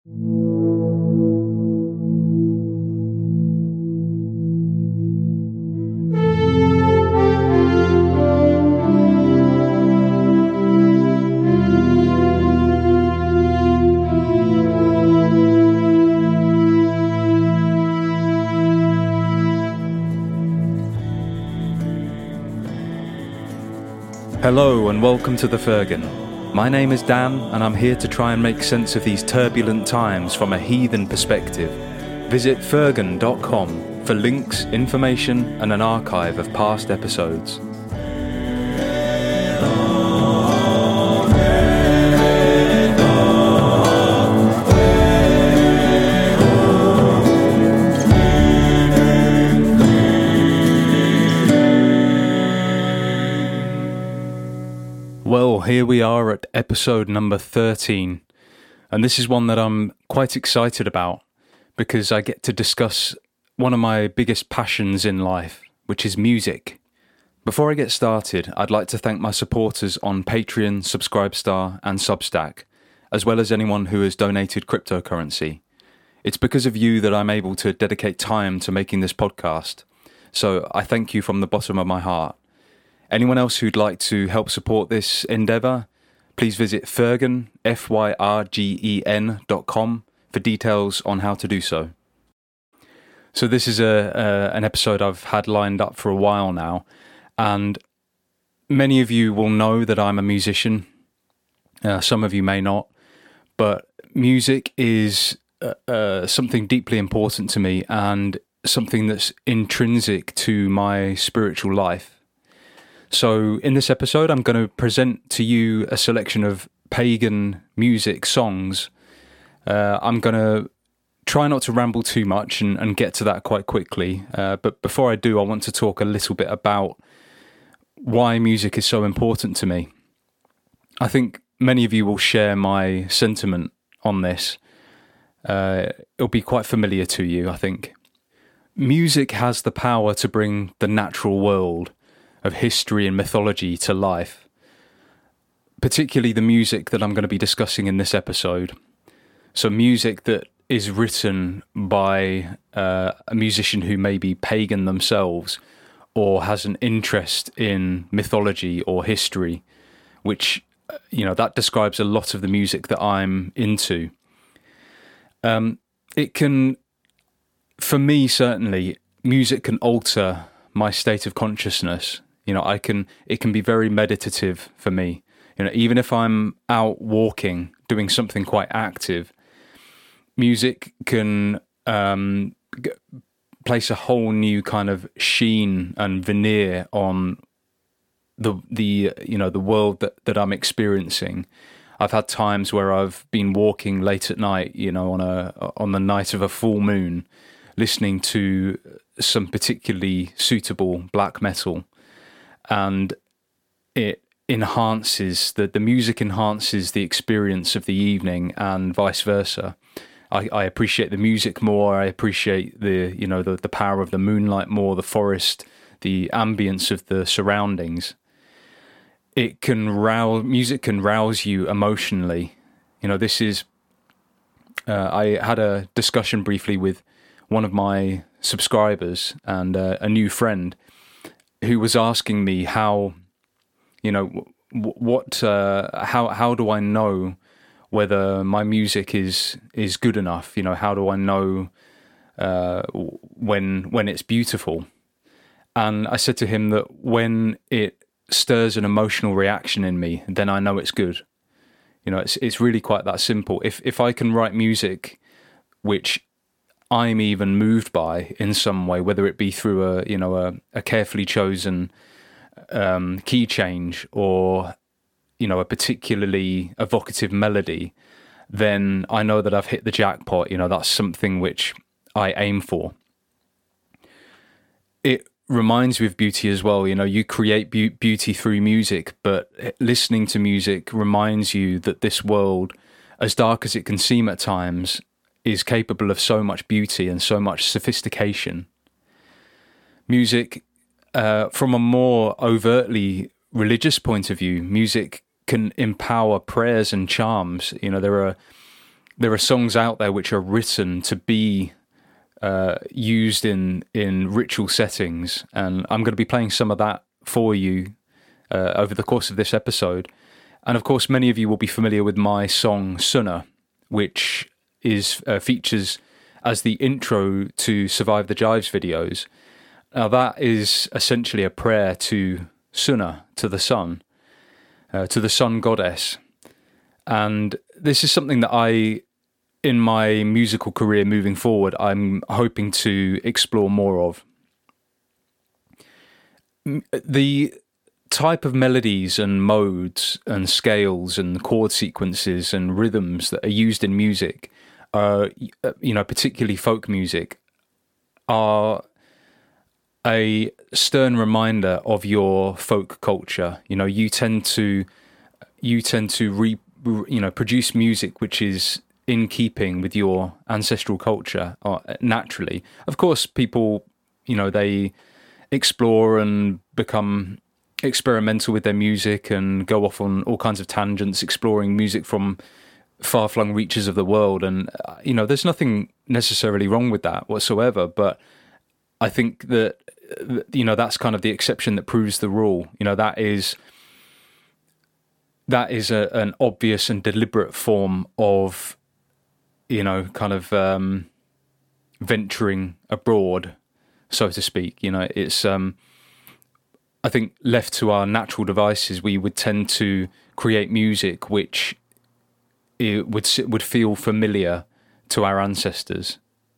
Hello and welcome to The Fergan. My name is Dan and I'm here to try and make sense of these turbulent times from a heathen perspective. Visit fergan.com for links, information and an archive of past episodes. Well, here we are at episode number 13, and this is one that I'm quite excited about because I get to discuss one of my biggest passions in life, which is music. Before I get started, I'd like to thank my supporters on Patreon, Subscribestar and Substack, as well as anyone who has donated cryptocurrency. It's because of you that I'm able to dedicate time to making this podcast, so I thank you from the bottom of my heart. Anyone else who'd like to help support this endeavour, please visit Fergan, FYRGEN.com for details on how to do so. So this is an episode I've had lined up for a while now, and many of you will know that I'm a musician. Some of you may not, but music is something deeply important to me and something that's intrinsic to my spiritual life. So in this episode, I'm going to present to you a selection of pagan music songs. I'm going to try not to ramble too much and get to that quite quickly. But before I do, I want to talk a little bit about why music is so important to me. I think many of you will share my sentiment on this. It'll be quite familiar to you, I think. Music has the power to bring the natural world of history and mythology to life, particularly the music that I'm going to be discussing in this episode. So music that is written by a musician who may be pagan themselves or has an interest in mythology or history, which, that describes a lot of the music that I'm into. It can, for me certainly, music can alter my state of consciousness. It can be very meditative for me. Even if I'm out walking, doing something quite active, music can place a whole new kind of sheen and veneer on the world that I'm experiencing. I've had times where I've been walking late at night, on the night of a full moon, listening to some particularly suitable black metal. And it enhances, the music enhances the experience of the evening and vice versa. I appreciate the music more, I appreciate the power of the moonlight more, the forest, the ambience of the surroundings. Music can rouse you emotionally. I had a discussion briefly with one of my subscribers and a new friend who was asking me how do I know whether my music is good enough? How do I know when it's beautiful? And I said to him that when it stirs an emotional reaction in me, then I know it's good. It's really quite that simple. If I can write music which I'm even moved by in some way, whether it be through a carefully chosen key change or a particularly evocative melody, then I know that I've hit the jackpot. That's something which I aim for. It reminds me of beauty as well. You create beauty through music, but listening to music reminds you that this world, as dark as it can seem at times, is capable of so much beauty and so much sophistication. Music, from a more overtly religious point of view, music can empower prayers and charms. There are there are songs out there which are written to be used in ritual settings, and I'm going to be playing some of that for you over the course of this episode. And of course, many of you will be familiar with my song Sunna, which is features as the intro to Survive the Jives videos. Now that is essentially a prayer to Sunna, to the sun goddess. And this is something that in my musical career moving forward, I'm hoping to explore more of. The type of melodies and modes and scales and chord sequences and rhythms that are used in music, particularly folk music, are a stern reminder of your folk culture. You tend to produce music which is in keeping with your ancestral culture naturally. Of course, people, they explore and become experimental with their music and go off on all kinds of tangents, exploring music from far-flung reaches of the world. And, there's nothing necessarily wrong with that whatsoever. But I think that, that's kind of the exception that proves the rule. That is an obvious and deliberate form of, venturing abroad, so to speak. It's, I think, left to our natural devices, we would tend to create music which it would feel familiar to our ancestors.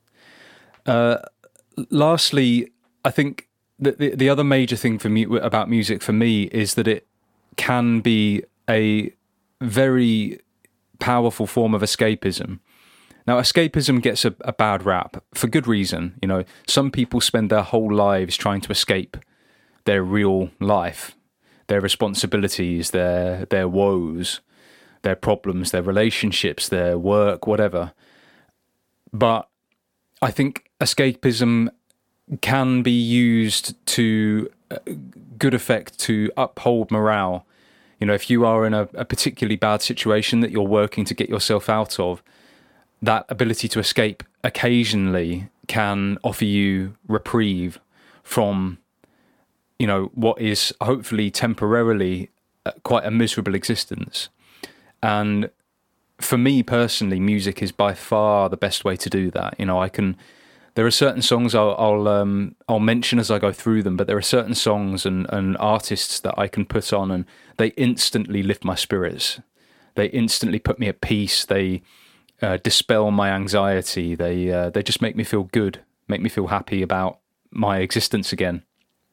Lastly, I think that the other major thing about music for me is that it can be a very powerful form of escapism. Now, escapism gets a bad rap for good reason. Some people spend their whole lives trying to escape their real life, their responsibilities, their woes, their problems, their relationships, their work, whatever. But I think escapism can be used to good effect to uphold morale. If you are in a particularly bad situation that you're working to get yourself out of, that ability to escape occasionally can offer you reprieve from, what is hopefully temporarily quite a miserable existence. And for me personally, music is by far the best way to do that. There are certain songs I'll mention as I go through them, but there are certain songs and artists that I can put on and they instantly lift my spirits. They instantly put me at peace. They dispel my anxiety. They just make me feel good, make me feel happy about my existence again.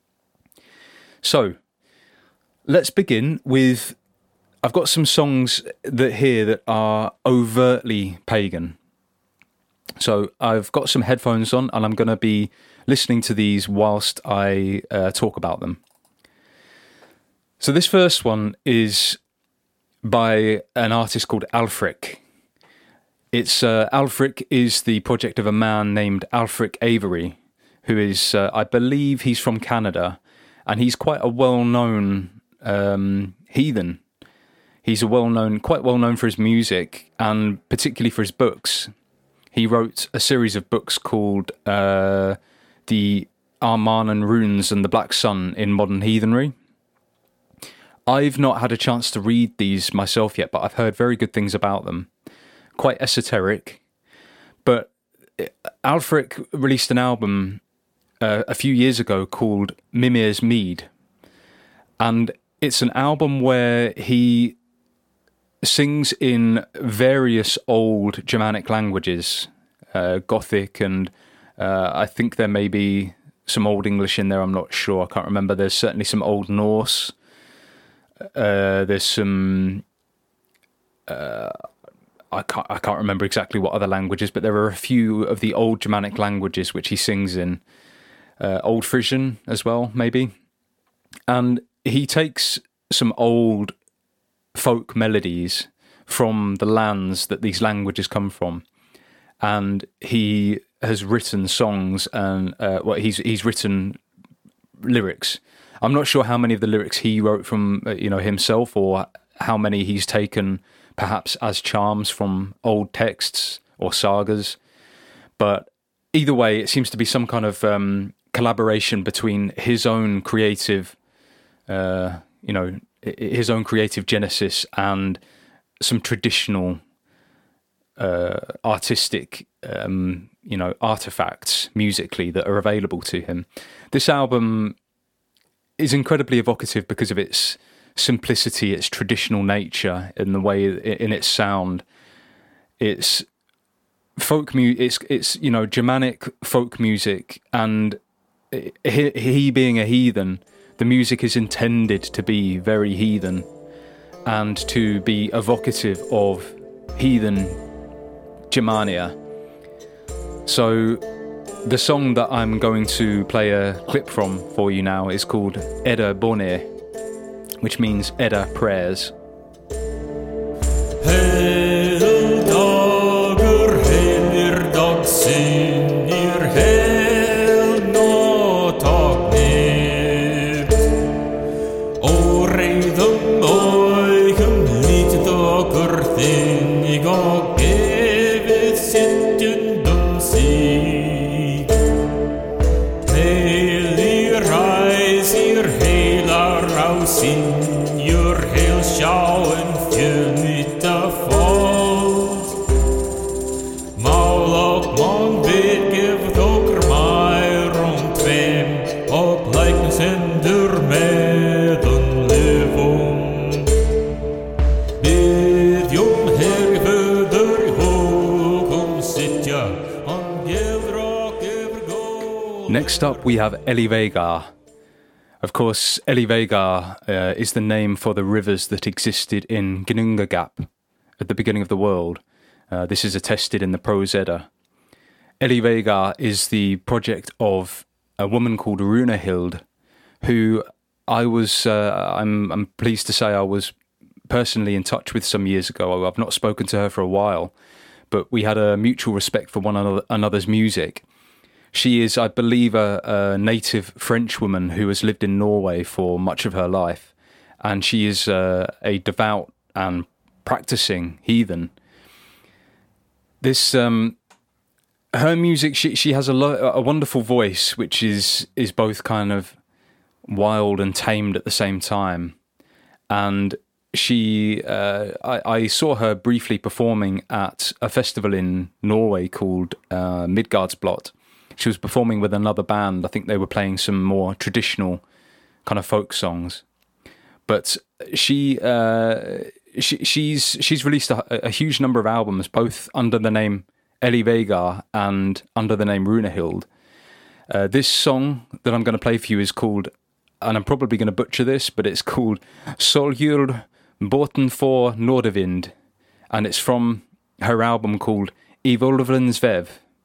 So let's begin with, I've got some songs that are overtly pagan. So I've got some headphones on and I'm going to be listening to these whilst I talk about them. So this first one is by an artist called Alfric. Alfric is the project of a man named Alfric Avery, who is, I believe he's from Canada, and he's quite a well-known heathen. He's quite well-known for his music, and particularly for his books. He wrote a series of books called The Armanan Runes and the Black Sun in Modern Heathenry. I've not had a chance to read these myself yet, but I've heard very good things about them. Quite esoteric. But Alfric released an album a few years ago called Mimir's Mead. And it's an album where he sings in various old Germanic languages, Gothic, and I think there may be some Old English in there, I'm not sure, I can't remember. There's certainly some Old Norse. There's some... I can't remember exactly what other languages, but there are a few of the old Germanic languages which he sings in. Old Frisian as well, maybe. And he takes some old folk melodies from the lands that these languages come from, and he has written songs and he's written lyrics. I'm not sure how many of the lyrics he wrote from himself, or how many he's taken perhaps as charms from old texts or sagas. But either way, it seems to be some kind of collaboration between his own creative, his own creative genesis and some traditional artistic, artifacts musically that are available to him. This album is incredibly evocative because of its simplicity, its traditional nature, in the way in its sound. It's folk music. It's Germanic folk music, and he being a heathen, the music is intended to be very heathen and to be evocative of heathen Germania. So the song that I'm going to play a clip from for you now is called Edda Bone, which means Edda prayers. Next up, we have Ellivegar. Of course, Ellivegar is the name for the rivers that existed in Ginnungagap at the beginning of the world. This is attested in the Prose Edda. Ellivegar is the project of a woman called Runehild, who I'm pleased to say I was personally in touch with some years ago. I've not spoken to her for a while, but we had a mutual respect for one another's music. She is, I believe, a native French woman who has lived in Norway for much of her life, and she is a devout and practicing heathen. This her music, she has a wonderful voice, which is both kind of wild and tamed at the same time. And she, I saw her briefly performing at a festival in Norway called Midgardsblot. She was performing with another band. I think they were playing some more traditional kind of folk songs. But she's released a huge number of albums, both under the name Ellivegar and under the name Runehild. This song that I'm going to play for you is called, and I'm probably going to butcher this, but it's called Soljul Båten for Nordavind, and it's from her album called Evolvens Vev.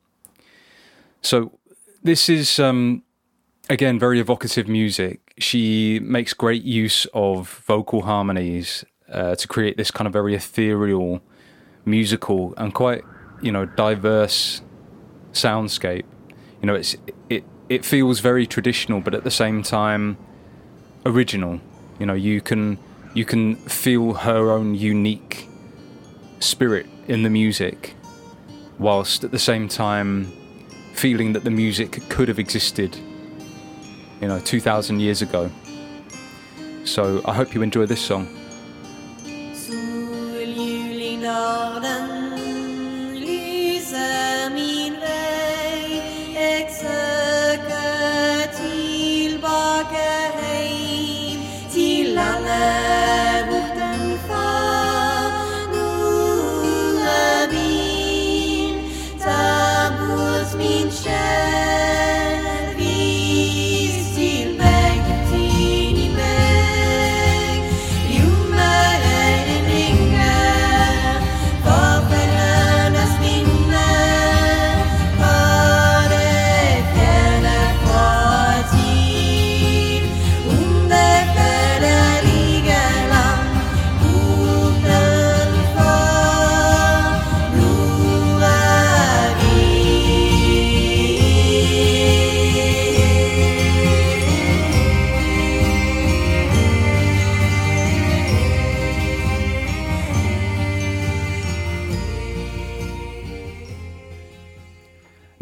So this is, again, very evocative music. She makes great use of vocal harmonies to create this kind of very ethereal, musical, and quite, diverse soundscape. It feels very traditional, but at the same time, original. You can feel her own unique spirit in the music, whilst at the same time feeling that the music could have existed 2,000 years ago. So I hope you enjoy this song. Of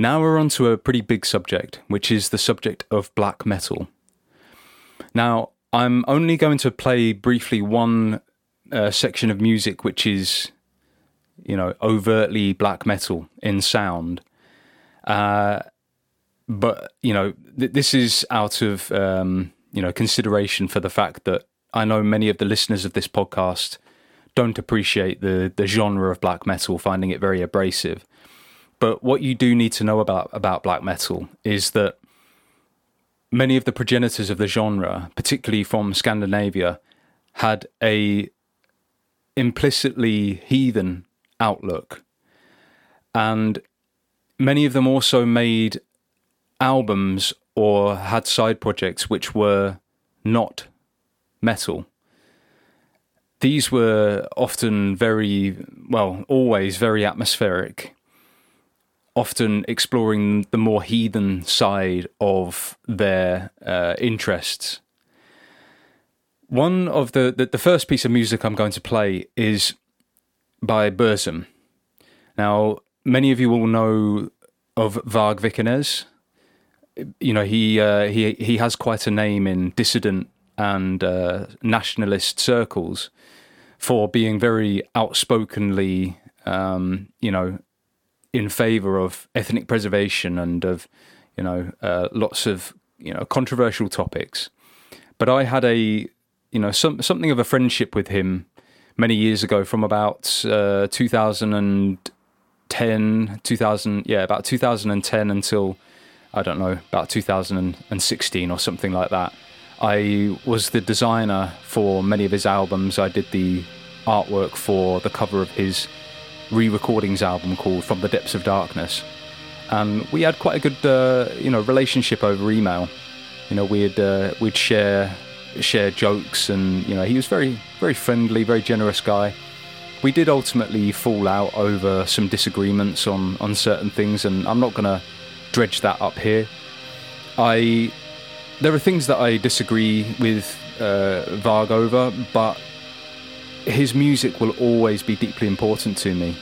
Now we're on to a pretty big subject, which is the subject of black metal. Now, I'm only going to play briefly one section of music which is, overtly black metal in sound. But, this is out of, consideration for the fact that I know many of the listeners of this podcast don't appreciate the genre of black metal, finding it very abrasive. But what you do need to know about black metal is that many of the progenitors of the genre, particularly from Scandinavia, had a implicitly heathen outlook. And many of them also made albums or had side projects which were not metal. These were often always very atmospheric, often exploring the more heathen side of their interests. One of the first piece of music I'm going to play is by Burzum. Now, many of you will know of Varg Vikernes. He has quite a name in dissident and nationalist circles for being very outspokenly, in favor of ethnic preservation and of, lots of, controversial topics. But I had something of a friendship with him many years ago, from about 2010 until, I don't know, about 2016 or something like that. I was the designer for many of his albums. I did the artwork for the cover of his re-recordings album called From the Depths of Darkness. And we had quite a good, relationship over email. We'd share jokes, and, he was very, very friendly, very generous guy. We did ultimately fall out over some disagreements on certain things, and I'm not going to dredge that up here. There are things that I disagree with Varg over, but his music will always be deeply important to me.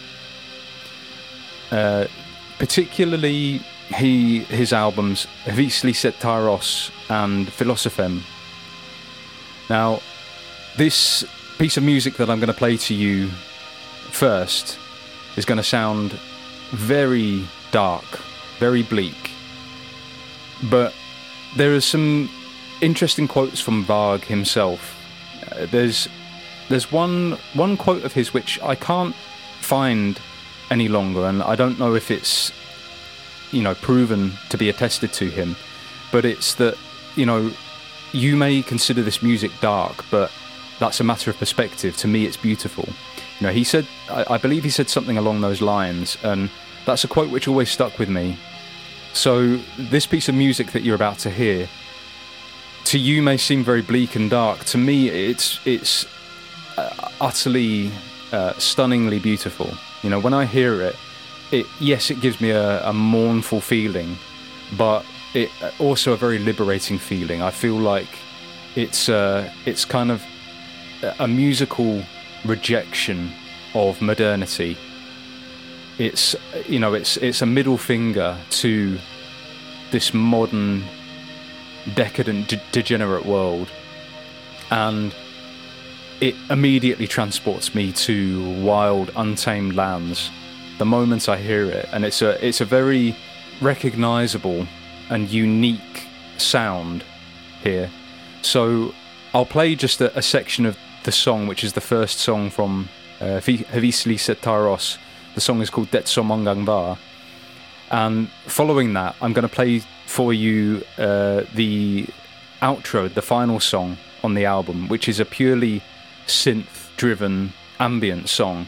Particularly his albums Hvíslí se Tyros and Philosophem. Now, this piece of music that I'm going to play to you first is going to sound very dark, very bleak, but there are some interesting quotes from Varg himself. There's one quote of his which I can't find any longer, and I don't know if it's proven to be attested to him, but it's that you may consider this music dark, but that's a matter of perspective. To me, it's beautiful. He said, I believe he said something along those lines, and that's a quote which always stuck with me. So this piece of music that you're about to hear, to you may seem very bleak and dark. To me, it's utterly, stunningly beautiful. When I hear it gives me a mournful feeling, but it also a very liberating feeling. I feel like it's kind of a musical rejection of modernity. It's a middle finger to this modern, decadent, degenerate world, and it immediately transports me to wild, untamed lands the moment I hear it. And it's a very recognisable and unique sound here. So I'll play just a section of the song, which is the first song from Hvíslí se Tyros. The song is called Det som mångang var. And following that, I'm going to play for you the outro, the final song on the album, which is a purely synth-driven ambient song.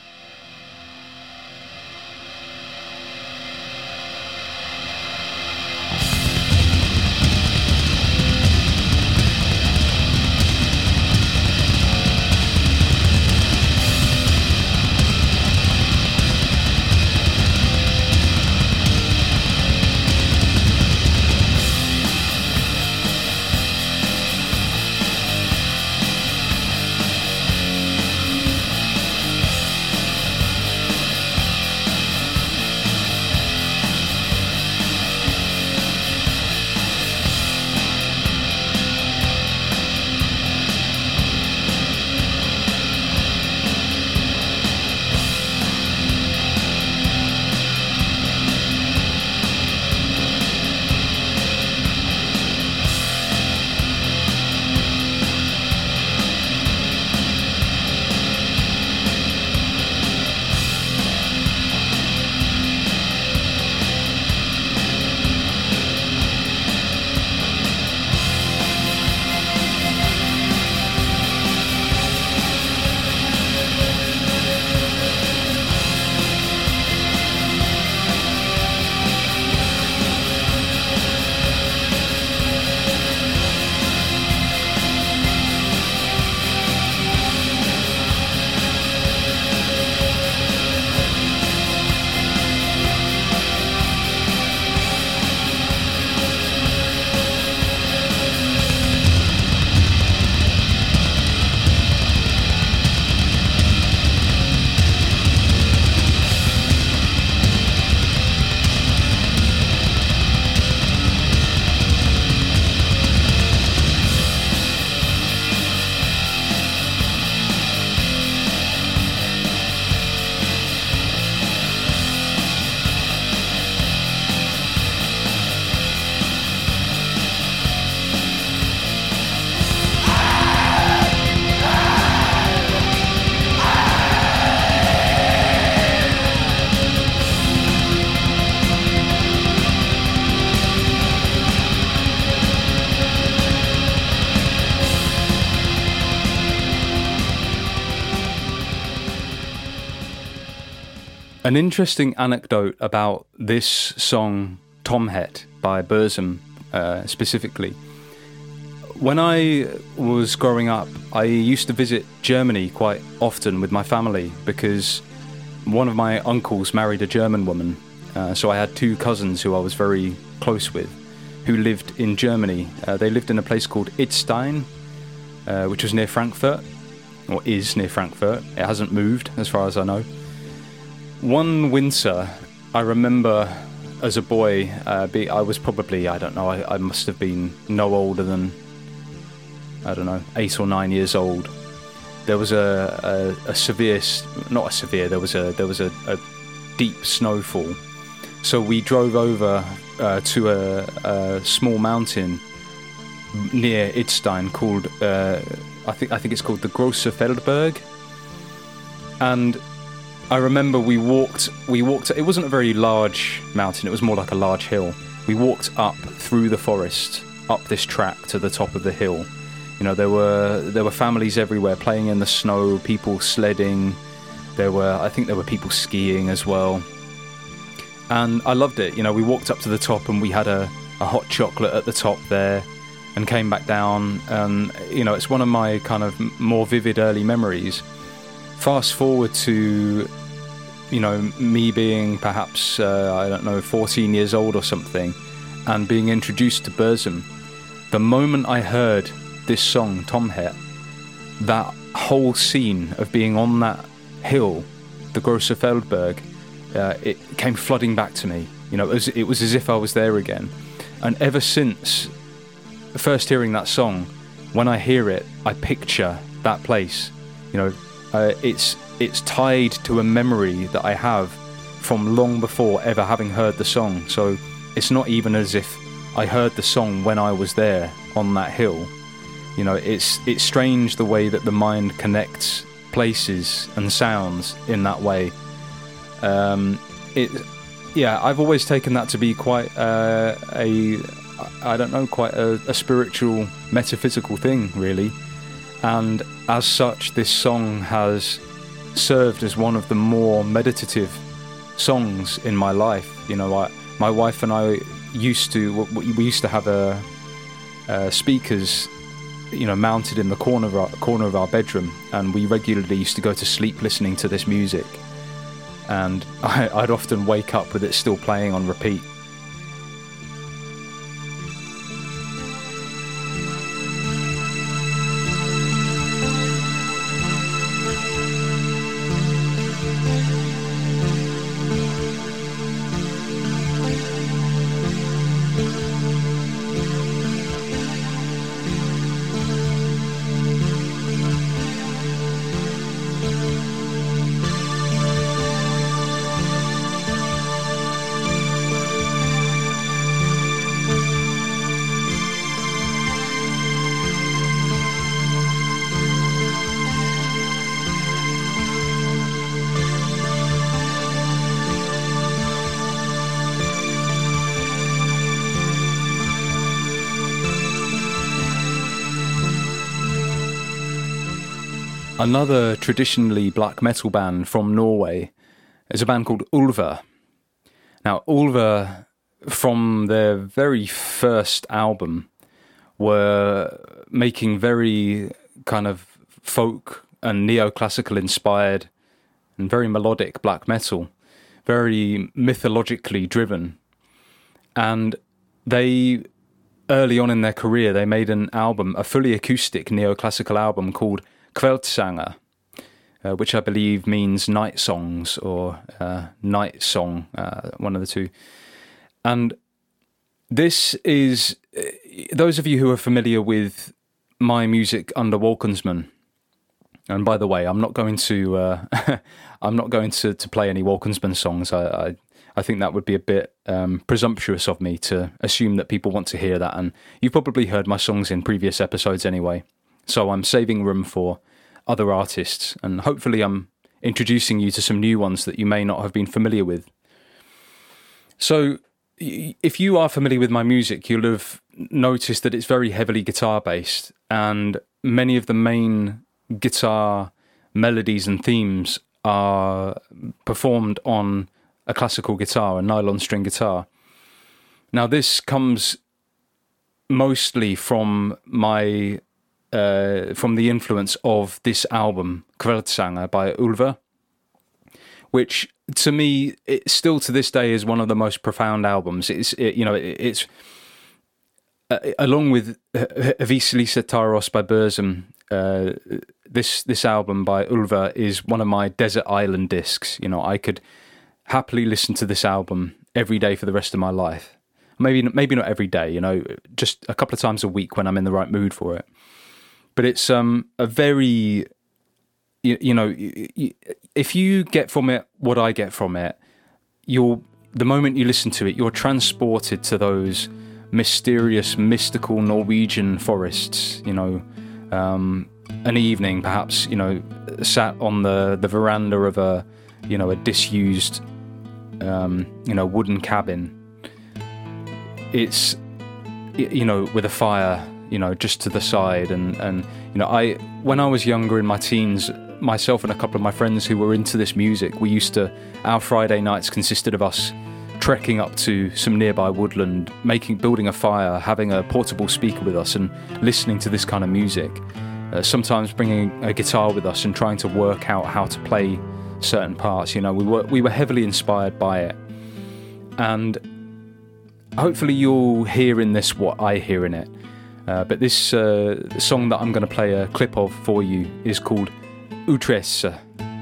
An interesting anecdote about this song, Tomhet, by Burzum, specifically. When I was growing up, I used to visit Germany quite often with my family because one of my uncles married a German woman. So I had two cousins who I was very close with, who lived in Germany. They lived in a place called Idstein, which was near Frankfurt, or is near Frankfurt. It hasn't moved, as far as I know. One winter, I remember as a boy, I was probably, I don't know, I must have been no older than, I don't know, 8 or 9 years old. There was a deep snowfall. So we drove over to a small mountain near Idstein called, I think it's called the Grosse Feldberg. And I remember we walked, it wasn't a very large mountain, it was more like a large hill. We walked up through the forest, up this track to the top of the hill. You know, there were families everywhere playing in the snow, people sledding. I think there were people skiing as well. And I loved it. You know, we walked up to the top and we had a hot chocolate at the top there and came back down. And, you know, it's one of my kind of more vivid early memories. Fast forward to, you know, me being perhaps, 14 years old or something, and being introduced to Burzum. The moment I heard this song, Tomhet, that whole scene of being on that hill, the Grosse Feldberg, it came flooding back to me. You know, it was as if I was there again. And ever since first hearing that song, when I hear it, I picture that place. You know, it's tied to a memory that I have from long before ever having heard the song. So it's not even as if I heard the song when I was there on that hill. You know, it's strange the way that the mind connects places and sounds in that way. I've always taken that to be quite a spiritual, metaphysical thing, really. And as such, this song has served as one of the more meditative songs in my life. You know, my wife and I used to have speakers, you know, mounted in the corner of our bedroom, and we regularly used to go to sleep listening to this music. And I'd often wake up with it still playing on repeat. Another traditionally black metal band from Norway is a band called Ulver. Now, Ulver, from their very first album, were making very kind of folk and neoclassical inspired and very melodic black metal, very mythologically driven. And they, early on in their career, they made an album, a fully acoustic neoclassical album called Kveldsanger, which I believe means night songs or night song, one of the two. And this is, those of you who are familiar with my music under Wolkensman, and by the way, I'm not going to play any Wolkensman songs. I think that would be a bit presumptuous of me to assume that people want to hear that, and you've probably heard my songs in previous episodes anyway. So I'm saving room for other artists, and hopefully I'm introducing you to some new ones that you may not have been familiar with. So if you are familiar with my music, you'll have noticed that it's very heavily guitar-based, and many of the main guitar melodies and themes are performed on a classical guitar, a nylon string guitar. Now, this comes mostly from from the influence of this album, Kvällsånger by Ulver, which to me, it still to this day is one of the most profound albums. It's along with Visa Taros by Burzum. This album by Ulver is one of my desert island discs. You know, I could happily listen to this album every day for the rest of my life. Maybe not every day, you know, just a couple of times a week when I'm in the right mood for it. But it's a very, if you get from it what I get from it, the moment you listen to it, you're transported to those mysterious, mystical Norwegian forests, you know, an evening perhaps, you know, sat on the veranda of a disused, wooden cabin. It's, with a fire, just to the side. And when I was younger in my teens, myself and a couple of my friends who were into this music, our Friday nights consisted of us trekking up to some nearby woodland, building a fire, having a portable speaker with us and listening to this kind of music. Sometimes bringing a guitar with us and trying to work out how to play certain parts. We were heavily inspired by it. And hopefully you'll hear in this what I hear in it. But this song that I'm going to play a clip of for you is called Utresse.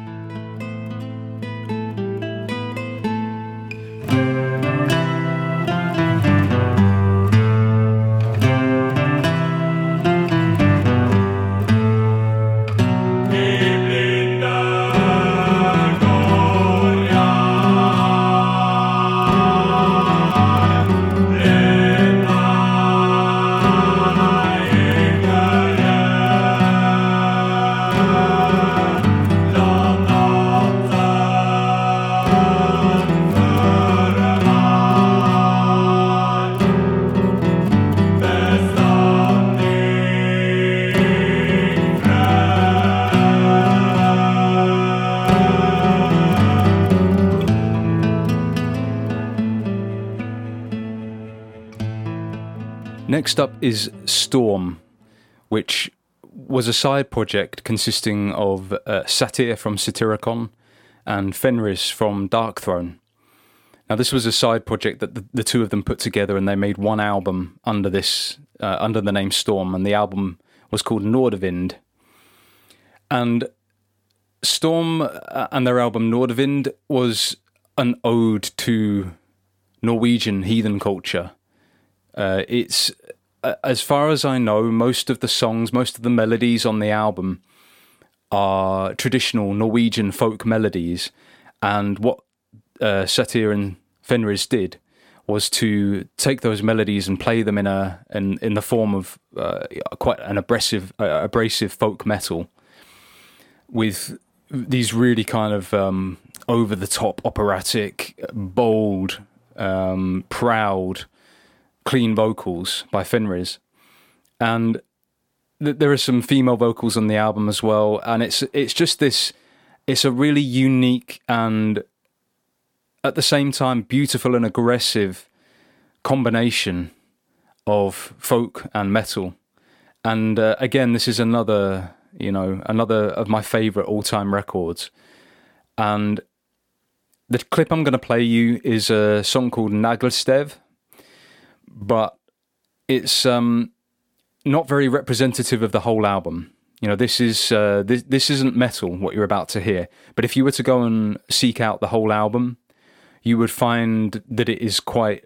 Next up is Storm, which was a side project consisting of Satyr from Satyricon and Fenris from Darkthrone. Now, this was a side project that the two of them put together, and they made one album under the name Storm, and the album was called Nordavind. And Storm and their album Nordavind was an ode to Norwegian heathen culture. It's, as far as I know, most of the melodies on the album are traditional Norwegian folk melodies. And what Satyr and Fenris did was to take those melodies and play them in the form of quite an abrasive folk metal, with these really kind of over the top, operatic, bold, proud, clean vocals by Fenris. And there are some female vocals on the album as well, and it's just this, it's a really unique and at the same time beautiful and aggressive combination of folk and metal. And again, this is another of my favorite all-time records. And the clip I'm going to play you is a song called Nagelstev, but it's not very representative of the whole album. This isn't metal, what you're about to hear. But if you were to go and seek out the whole album, you would find that it is quite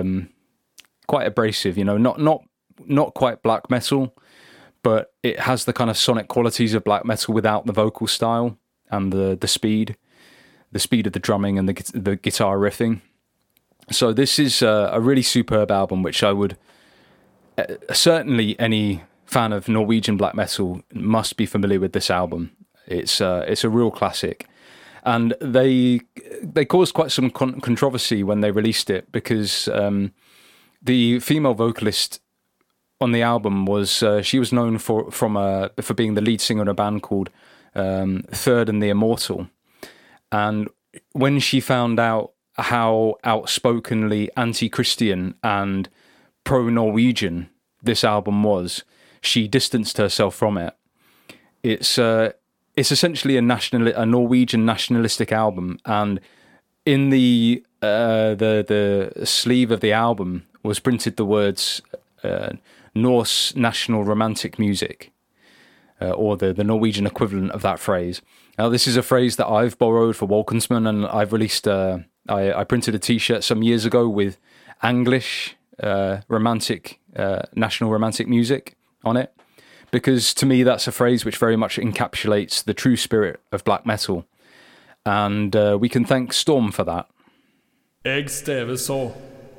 abrasive. Not quite black metal, but it has the kind of sonic qualities of black metal without the vocal style and the speed of the drumming and the guitar riffing. So this is a really superb album, which I would certainly, any fan of Norwegian black metal must be familiar with this album. It's a real classic, and they caused quite some controversy when they released it, because the female vocalist on the album she was known for being the lead singer in a band called Third and the Immortal. And when she found out how outspokenly anti-Christian and pro-Norwegian this album was, she distanced herself from it. It's essentially a Norwegian nationalistic album, and in the sleeve of the album was printed the words Norse national romantic music, or the Norwegian equivalent of that phrase. Now, this is a phrase that I've borrowed for Wolkensman, and I've released. I printed a T-shirt some years ago with English romantic national romantic music on it, because to me that's a phrase which very much encapsulates the true spirit of black metal, and we can thank Storm for that. Jeg stever så.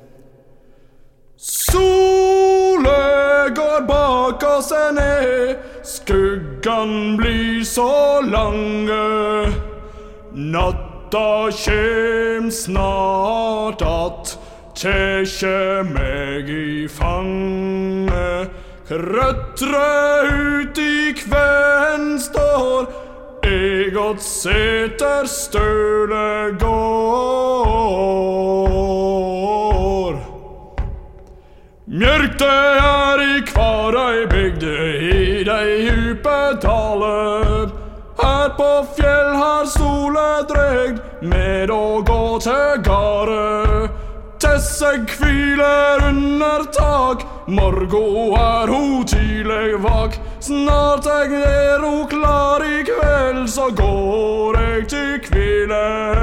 Solen går bak oss ned, skuggan blir så lange. Natta kjem snart at tæsje meg i fange. Krøtre ut i kven står, egot seter støle går. Mjørk det i kvar ei bygde i de djupe daler. Her på fjell har solen dregd med å gå til gare. Tesseg hviler under tak, morgo ho tidlig vak. Snart ho klar i kveld, så går til hvile.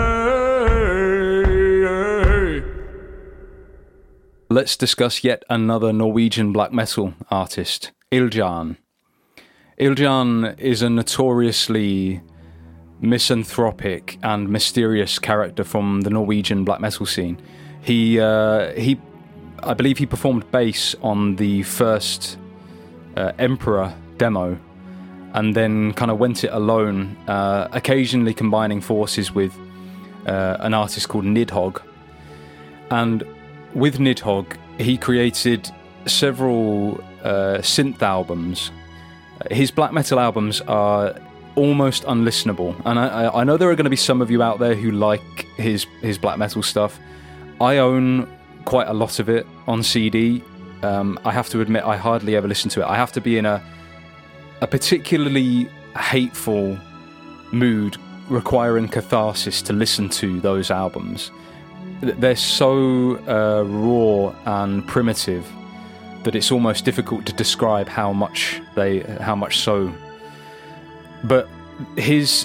Let's discuss yet another Norwegian black metal artist, Ildjarn. Ildjarn is a notoriously misanthropic and mysterious character from the Norwegian black metal scene. I believe he performed bass on the first Emperor demo, and then kind of went it alone, occasionally combining forces with an artist called Nidhogg. And with Nidhogg, he created several synth albums. His black metal albums are almost unlistenable, and I know there are going to be some of you out there who like his black metal stuff. I own quite a lot of it on CD. I have to admit I hardly ever listen to it. I have to be in a particularly hateful mood requiring catharsis to listen to those albums. They're so raw and primitive that it's almost difficult to describe how much so. But because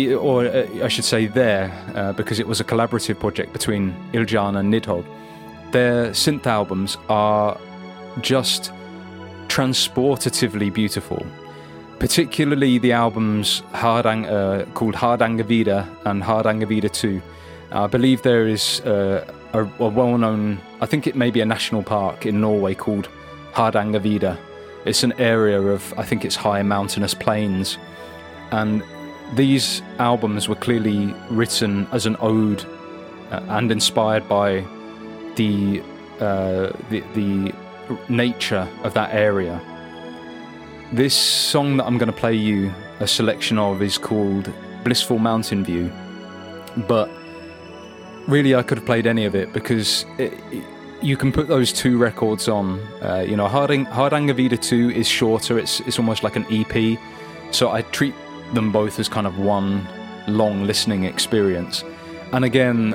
it was a collaborative project between Ildjarn and Nidhogg, their synth albums are just transportatively beautiful. Particularly the albums called Hardangervidda and Hardangervidda 2. I believe there is a well-known, I think it may be a national park in Norway called Hardangervidda. It's an area of, I think it's high mountainous plains. And these albums were clearly written as an ode and inspired by the nature of that area. This song that I'm going to play you a selection of is called Blissful Mountain View, but really I could have played any of it, because you can put those two records on. Hardangervidda 2 is shorter, it's almost like an EP, so I treat them both as kind of one long listening experience. And again,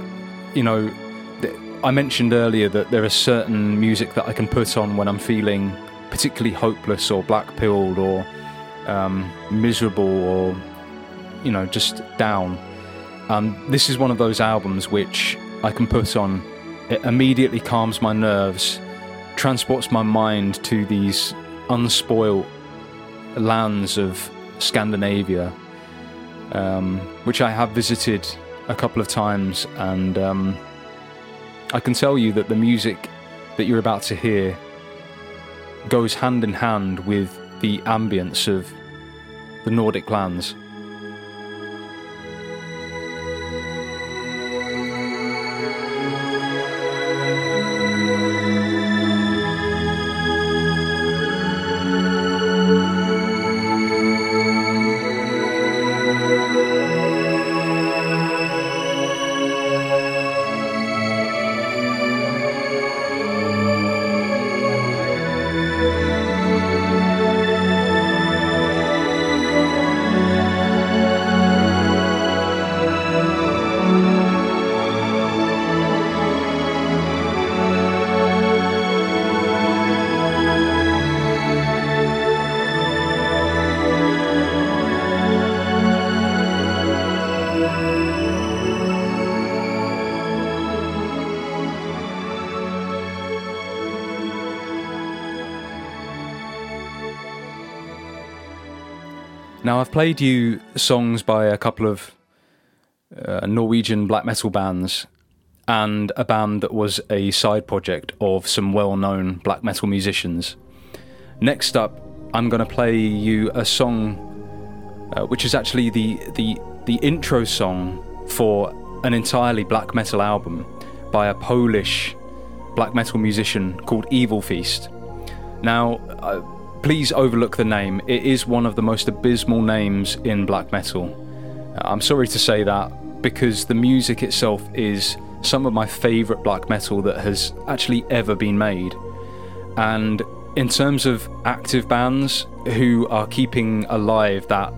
I mentioned earlier that there is certain music that I can put on when I'm feeling particularly hopeless or black-pilled or miserable or, just down. This is one of those albums which I can put on. It immediately calms my nerves, transports my mind to these unspoilt lands of Scandinavia, which I have visited a couple of times, and I can tell you that the music that you're about to hear goes hand in hand with the ambience of the Nordic lands. Now, I've played you songs by a couple of Norwegian black metal bands and a band that was a side project of some well-known black metal musicians. Next up, I'm going to play you a song which is actually the intro song for an entirely black metal album by a Polish black metal musician called Evil Feast. Now, please overlook the name. It is one of the most abysmal names in black metal. I'm sorry to say that, because the music itself is some of my favourite black metal that has actually ever been made. And in terms of active bands who are keeping alive that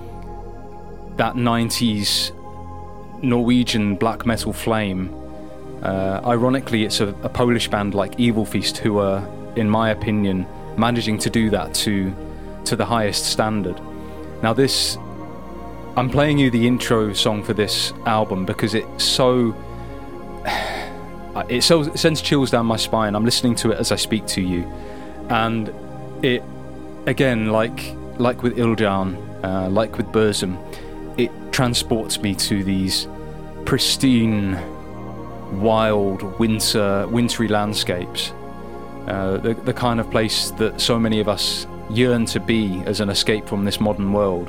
90s Norwegian black metal flame, ironically it's a Polish band like Evil Feast who are, in my opinion, managing to do that to the highest standard. Now I'm playing you the intro song for this album because it sends chills down my spine. I'm listening to it as I speak to you, and it, again, like with Ildjarn, like with Burzum, it transports me to these pristine, wild, wintry landscapes. The kind of place that so many of us yearn to be as an escape from this modern world.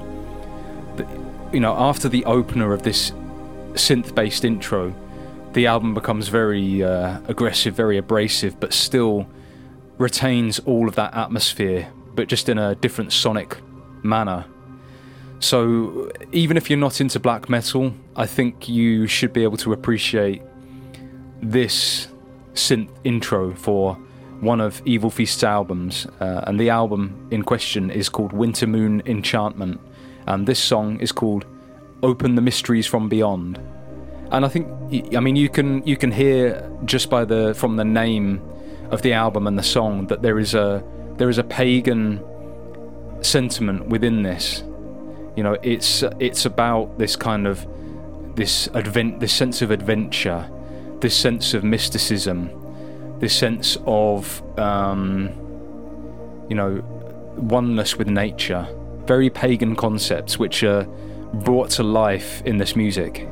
After the opener of this synth-based intro, the album becomes very aggressive, very abrasive, but still retains all of that atmosphere, but just in a different sonic manner. So even if you're not into black metal, I think you should be able to appreciate this synth intro for one of Evil Feast's albums, and the album in question is called Winter Moon Enchantment, and this song is called Open the Mysteries from Beyond. And I think, you can hear just from the name of the album and the song that there is a pagan sentiment within this. It's about this kind of this sense of adventure, this sense of mysticism, this sense of oneness with nature. Very pagan concepts which are brought to life in this music.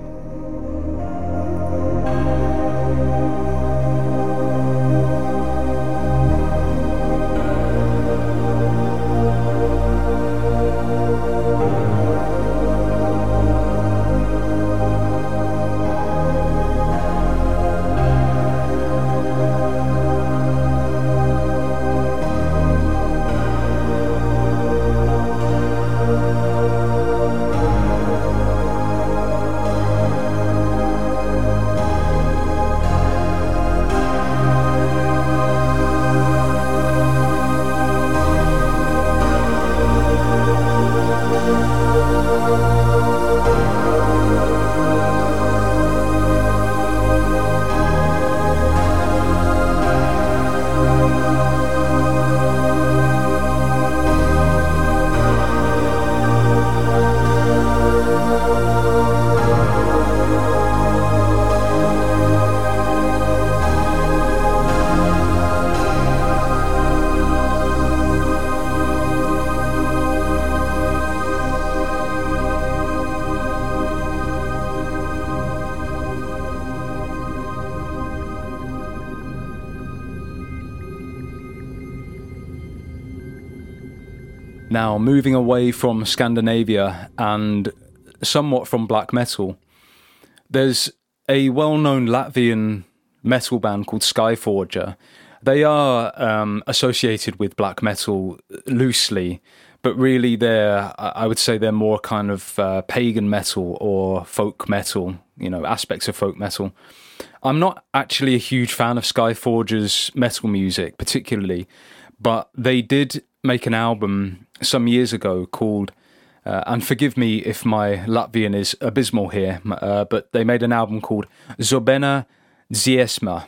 Now, moving away from Scandinavia and somewhat from black metal, there's a well-known Latvian metal band called Skyforger. They are associated with black metal loosely, but really I would say they're more kind of pagan metal or folk metal, aspects of folk metal. I'm not actually a huge fan of Skyforger's metal music particularly, but they did make an album some years ago called, and forgive me if my Latvian is abysmal here, but they made an album called Zobena Dziesma.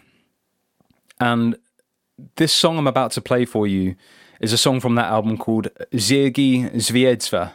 And this song I'm about to play for you is a song from that album called Zirgi Zviedzva.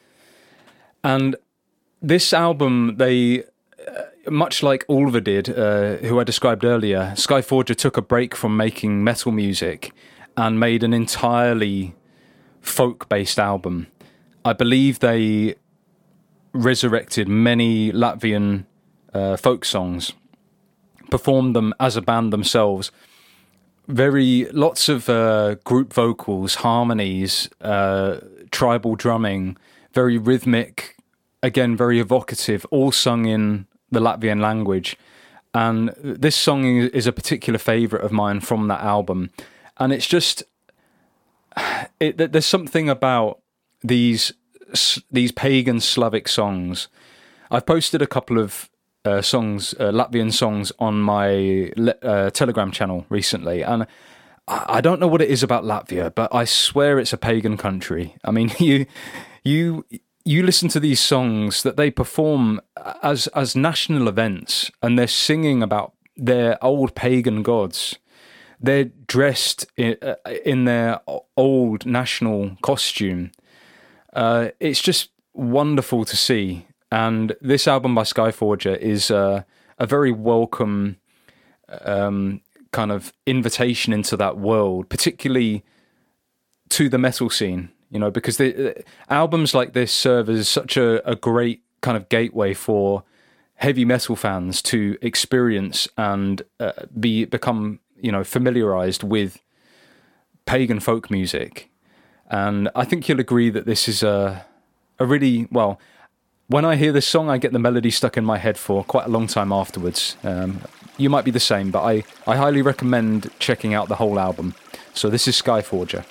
And this album, they, much like Ulver did, who I described earlier, Skyforger took a break from making metal music and made an entirely folk-based album. I believe they resurrected many Latvian folk songs, performed them as a band themselves. Lots of group vocals, harmonies, tribal drumming, very rhythmic, again, very evocative, all sung in the Latvian language. And this song is a particular favourite of mine from that album. And it's just, there's something about these pagan Slavic songs. I've posted a couple of songs, Latvian songs, on my Telegram channel recently, and I don't know what it is about Latvia, but I swear it's a pagan country. I mean, you listen to these songs that they perform as national events, and they're singing about their old pagan gods. They're dressed in their old national costume. It's just wonderful to see. And this album by Skyforger is a very welcome kind of invitation into that world, particularly to the metal scene, because the albums like this serve as such a great kind of gateway for heavy metal fans to experience and become familiarized with pagan folk music. And I think you'll agree that this is a really, well, when I hear this song, I get the melody stuck in my head for quite a long time afterwards. You might be the same, but I highly recommend checking out the whole album. So this is Skyforger.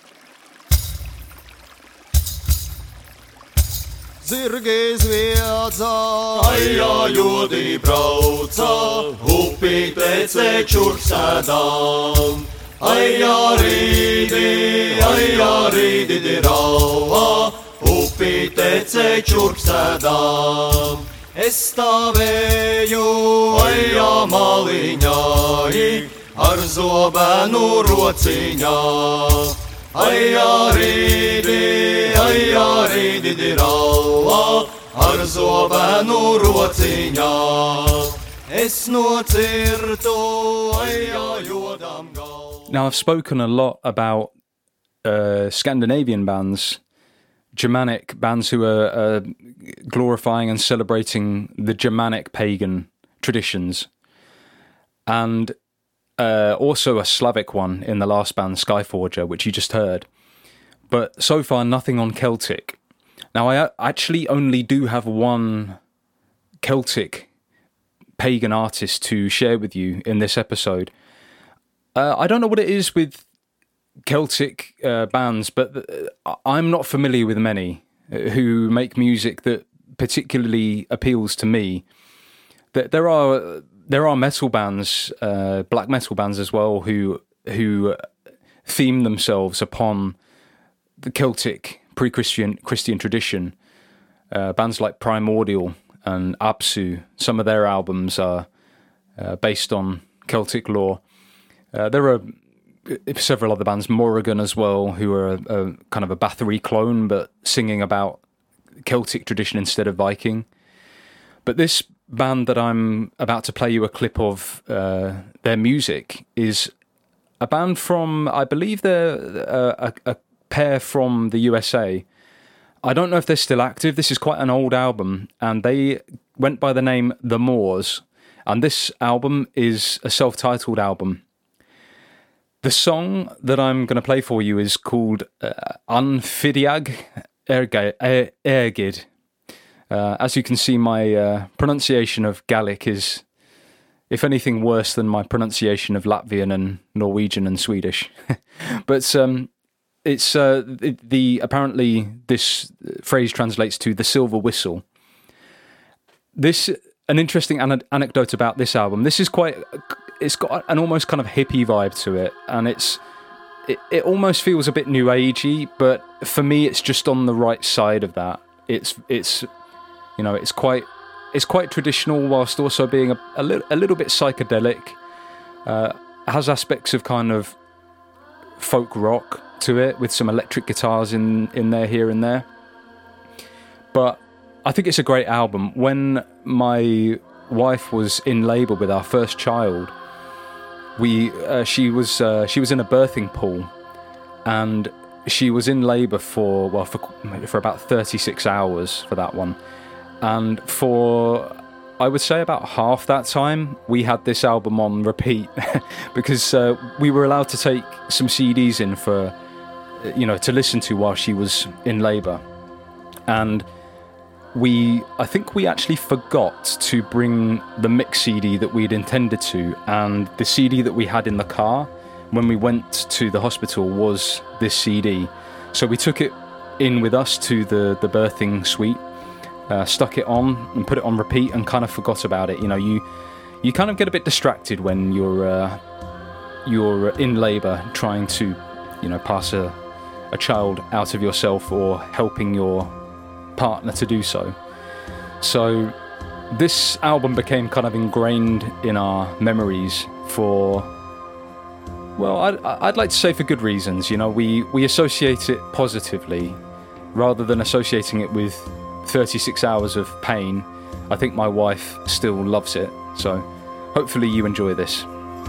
Zirgi zviedza, aja ļoti brauca, upītece čurksēdām. Aja rīdi rauha, upītece čurksēdām. Es stāvēju aja maliņā, ar zobenu rociņā. Aja rīdi rauha, ar zobenu rociņā. Es nocirtu aja jodam galvu. Now, I've spoken a lot about Scandinavian bands, Germanic bands who are glorifying and celebrating the Germanic pagan traditions, and also a Slavic one in the last band, Skyforger, which you just heard. But so far, nothing on Celtic. Now, I actually only do have one Celtic pagan artist to share with you in this episode. I don't know what it is with Celtic bands, but I'm not familiar with many who make music that particularly appeals to me. There are metal bands, black metal bands as well, who theme themselves upon the Celtic pre-Christian tradition. Bands like Primordial and Absu, some of their albums are based on Celtic lore. There are several other bands, Morrigan as well, who are a kind of a Bathory clone, but singing about Celtic tradition instead of Viking. But this band that I'm about to play you a clip of their music is a band from, I believe they're a pair from the USA. I don't know if they're still active. This is quite an old album, and they went by the name The Moors, and this album is a self-titled album. The song that I'm going to play for you is called Anfidiag Ergid. As you can see, my pronunciation of Gaelic is, if anything, worse than my pronunciation of Latvian and Norwegian and Swedish. But it's apparently this phrase translates to the silver whistle. An interesting anecdote about this album. This is it's got an almost kind of hippie vibe to it, and it almost feels a bit new agey, but for me it's just on the right side of that. It's quite traditional whilst also being a little bit psychedelic. It has aspects of kind of folk rock to it with some electric guitars in there here and there. But I think it's a great album. When my wife was in labour with our first child, she was in a birthing pool, and she was in labour for about 36 hours for that one, and for, I would say, about half that time we had this album on repeat because we were allowed to take some CDs in for, to listen to while she was in labour. And I think we actually forgot to bring the mix CD that we'd intended to, and the CD that we had in the car when we went to the hospital was this CD. So we took it in with us to the birthing suite, stuck it on and put it on repeat, and kind of forgot about it. You kind of get a bit distracted when you're in labour trying to, pass a child out of yourself or helping your partner to do so. So this album became kind of ingrained in our memories for, well, I'd like to say for good reasons. We associate it positively rather than associating it with 36 hours of pain. I think my wife still loves it, so hopefully you enjoy this.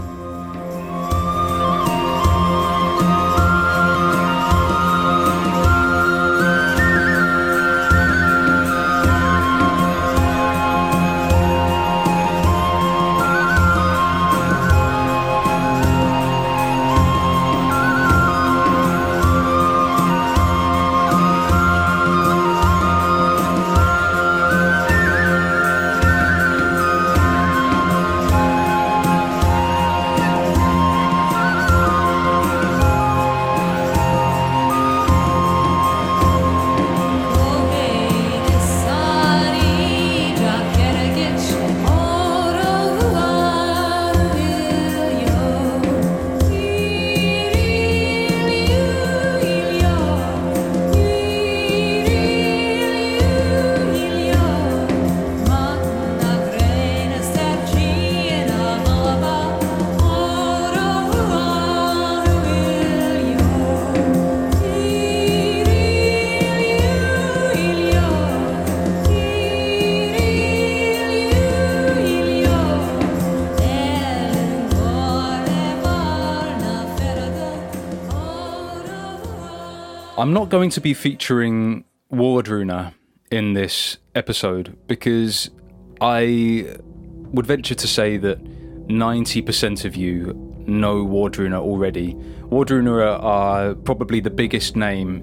I'm not going to be featuring Wardruna in this episode because I would venture to say that 90% of you know Wardruna already. Wardruna are probably the biggest name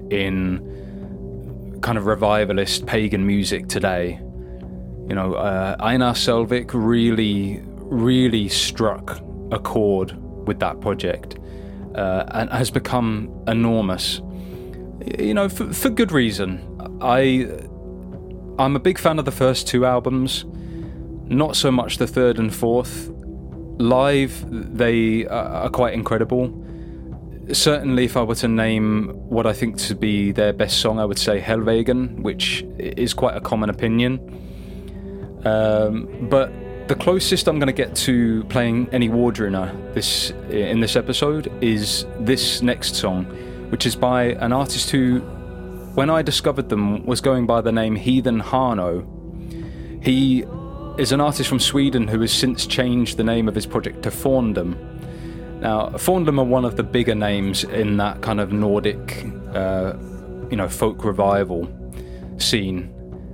in kind of revivalist pagan music today. Einar Selvik really struck a chord with that project and has become enormous. For good reason. I'm a big fan of the first two albums, not so much the third and fourth. Live, they are quite incredible. Certainly, if I were to name what I think to be their best song, I would say Helvegen, which is quite a common opinion. But the closest I'm going to get to playing any Wardruna in this episode is this next song, which is by an artist who, when I discovered them, was going by the name Heathen Harno. He is an artist from Sweden who has since changed the name of his project to Forndom. Now, Forndom are one of the bigger names in that kind of Nordic, folk revival scene.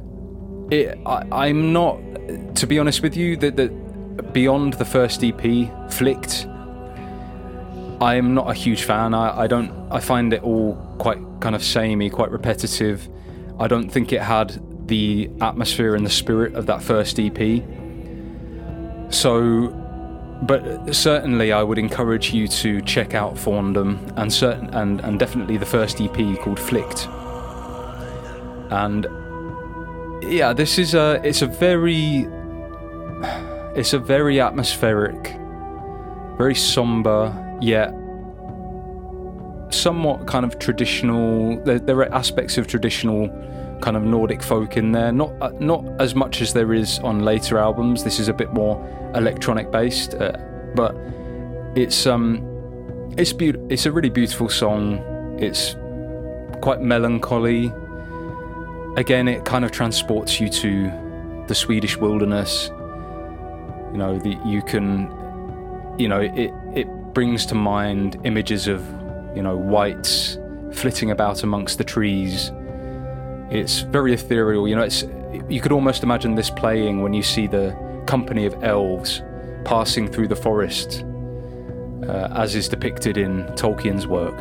I'm not, to be honest with you, that beyond the first EP, Flicked, I'm not a huge fan. I find it all quite kind of samey, quite repetitive. I don't think it had the atmosphere and the spirit of that first EP. So, but certainly I would encourage you to check out Forndom and definitely the first EP called Flicked. And yeah, this is it's a very atmospheric, very somber, yet somewhat kind of traditional. There are aspects of traditional kind of Nordic folk in there, not as much as there is on later albums. This is a bit more electronic based, but it's a really beautiful song. It's quite melancholy. Again, it kind of transports you to the Swedish wilderness. It brings to mind images of, whites flitting about amongst the trees. It's very ethereal, you know. You could almost imagine this playing when you see the company of elves passing through the forest, as is depicted in Tolkien's work.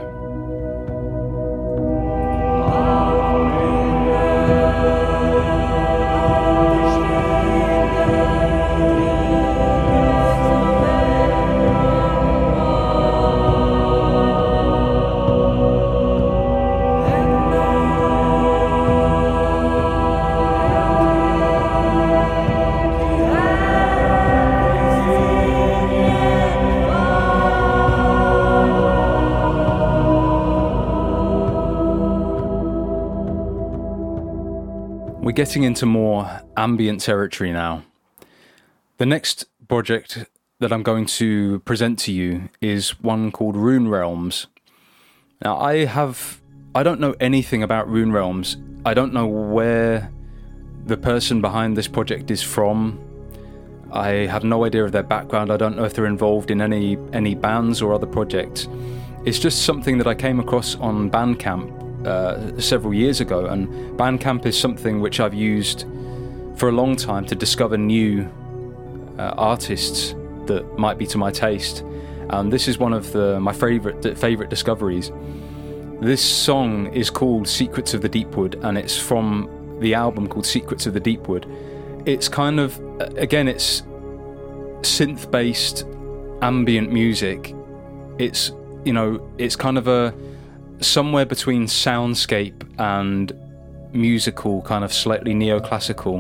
We're getting into more ambient territory now. The next project that I'm going to present to you is one called Rune Realms. Now, I don't know anything about Rune Realms. I don't know where the person behind this project is from. I have no idea of their background. I don't know if they're involved in any bands or other projects. It's just something that I came across on Bandcamp several years ago, and Bandcamp is something which I've used for a long time to discover new artists that might be to my taste. This is one of my favorite discoveries. This song is called Secrets of the Deepwood, and it's from the album called Secrets of the Deepwood. It's kind of, again, it's synth-based ambient music. It's, you know, it's kind of somewhere between soundscape and musical, kind of slightly neoclassical.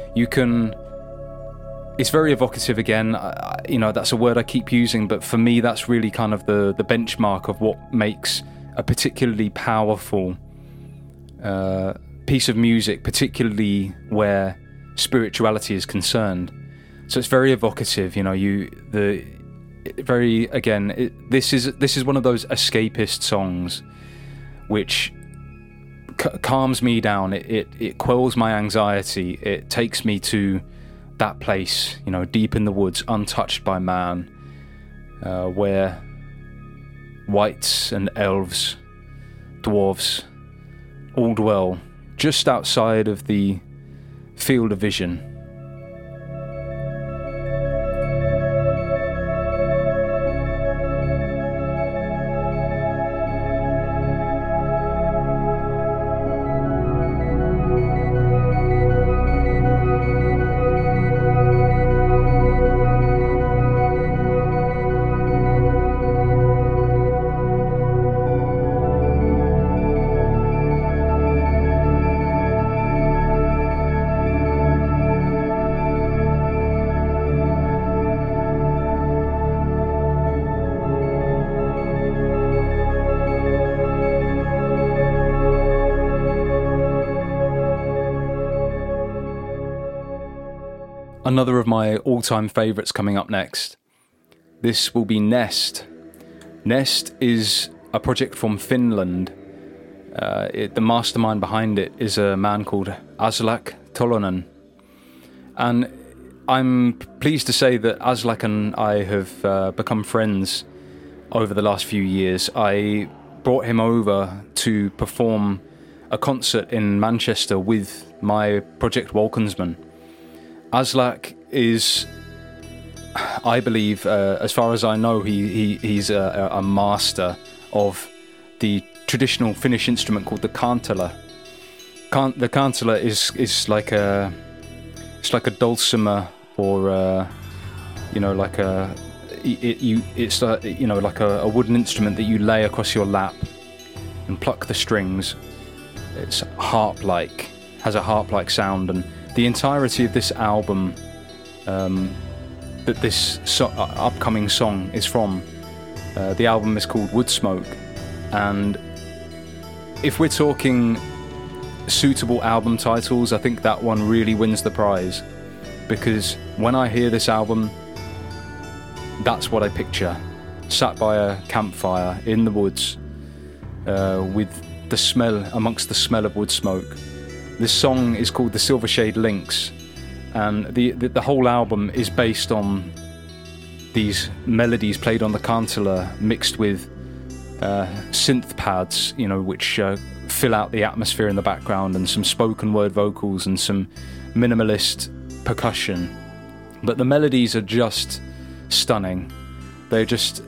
It's very evocative again. You know, that's a word I keep using, but for me that's really kind of the benchmark of what makes a particularly powerful piece of music, particularly where spirituality is concerned. So it's very evocative, you know. This is one of those escapist songs which calms me down. It quells my anxiety. It takes me to that place, you know, deep in the woods, untouched by man, where wights and elves, dwarves, all dwell just outside of the field of vision. Another of my all-time favourites coming up next. This will be Nest. Nest is a project from Finland. The mastermind behind it is a man called Aslak Tolonen. And I'm pleased to say that Aslak and I have become friends over the last few years. I brought him over to perform a concert in Manchester with my project Wolkensman. Aslak is, I believe, as far as I know, he's a master of the traditional Finnish instrument called the kantele. The kantele is like a dulcimer, or like a wooden instrument that you lay across your lap and pluck the strings. It's harp-like, has a harp-like sound, and the entirety of this album that this upcoming song is from, the album is called Woodsmoke. And if we're talking suitable album titles, I think that one really wins the prize, because when I hear this album, that's what I picture. Sat by a campfire in the woods, with the smell of wood smoke. This song is called The Silvershade Links, and the whole album is based on these melodies played on the kantele, mixed with synth pads, which fill out the atmosphere in the background, and some spoken word vocals and some minimalist percussion. But the melodies are just stunning. They're just,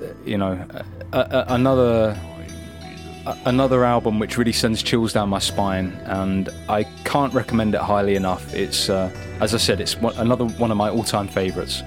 another album which really sends chills down my spine, and I can't recommend it highly enough. It's, as I said, it's another one of my all-time favourites.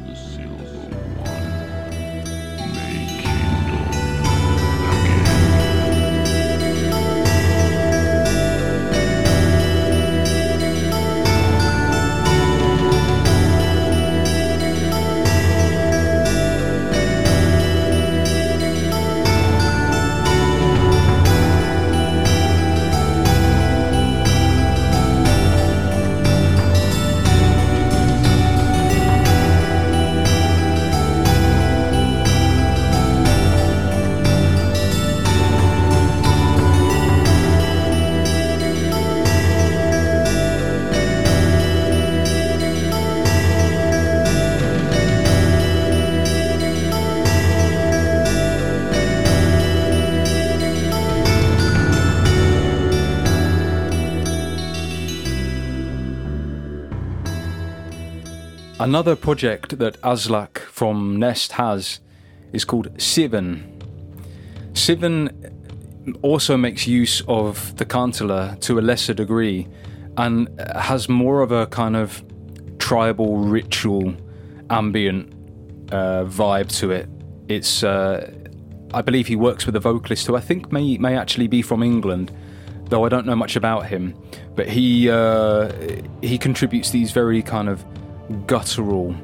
Another project that Aslak from Nest has is called Sivan. Sivan also makes use of the kantele to a lesser degree, and has more of a kind of tribal ritual ambient vibe to it. It's I believe he works with a vocalist who I think may actually be from England, though I don't know much about him. But he contributes these very kind of guttural,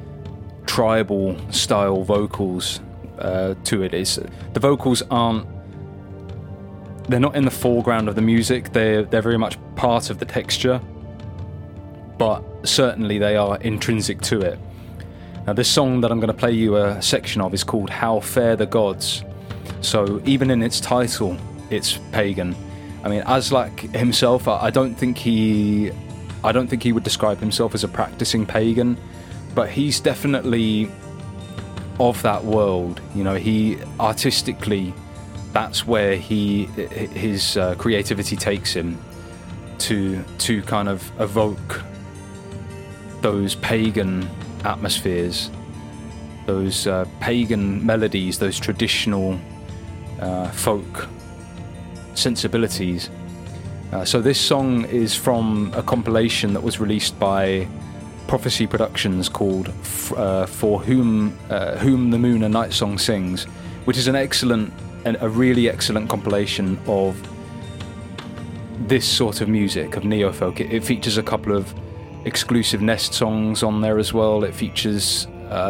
tribal style vocals to it. The vocals they're not in the foreground of the music. They're very much part of the texture, but certainly they are intrinsic to it. Now, this song that I'm going to play you a section of is called How Fair the Gods. So even in its title, it's pagan. I mean, Aslak himself, I don't think he would describe himself as a practicing pagan, but he's definitely of that world. He artistically, that's where his creativity takes him to kind of evoke those pagan atmospheres, those pagan melodies, those traditional folk sensibilities. So this song is from a compilation that was released by Prophecy Productions called For Whom the Moon a Night Song Sings, which is a really excellent compilation of this sort of music, of neo-folk. It features a couple of exclusive Nest songs on there as well. It features